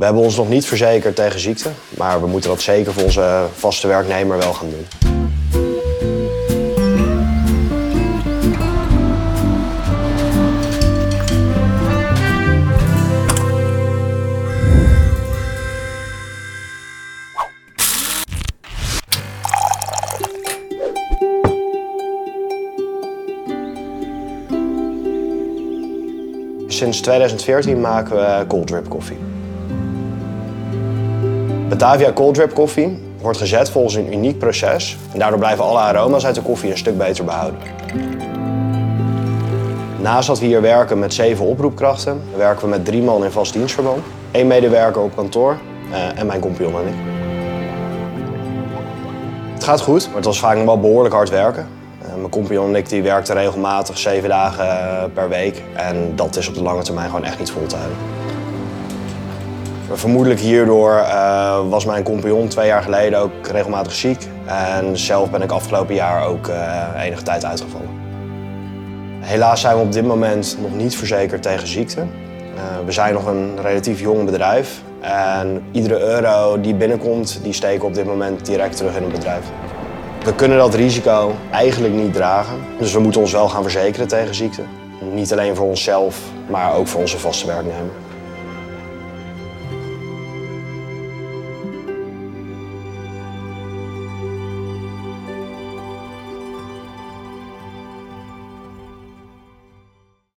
We hebben ons nog niet verzekerd tegen ziekte, maar we moeten dat zeker voor onze vaste werknemer wel gaan doen. Sinds 2014 maken we cold drip koffie. Batavia cold drip koffie wordt gezet volgens een uniek proces en daardoor blijven alle aroma's uit de koffie een stuk beter behouden. Naast dat we hier werken met 7 oproepkrachten, werken we met 3 man in vast dienstverband, 1 medewerker op kantoor en mijn compagnon en ik. Het gaat goed, maar het was vaak nog wel behoorlijk hard werken. Mijn compagnon en ik die werkten regelmatig 7 dagen per week en dat is op de lange termijn gewoon echt niet vol te houden. Vermoedelijk hierdoor was mijn compagnon 2 jaar geleden ook regelmatig ziek en zelf ben ik afgelopen jaar ook enige tijd uitgevallen. Helaas zijn we op dit moment nog niet verzekerd tegen ziekte. We zijn nog een relatief jong bedrijf en iedere euro die binnenkomt, die steken we op dit moment direct terug in het bedrijf. We kunnen dat risico eigenlijk niet dragen, dus we moeten ons wel gaan verzekeren tegen ziekte. Niet alleen voor onszelf, maar ook voor onze vaste werknemer.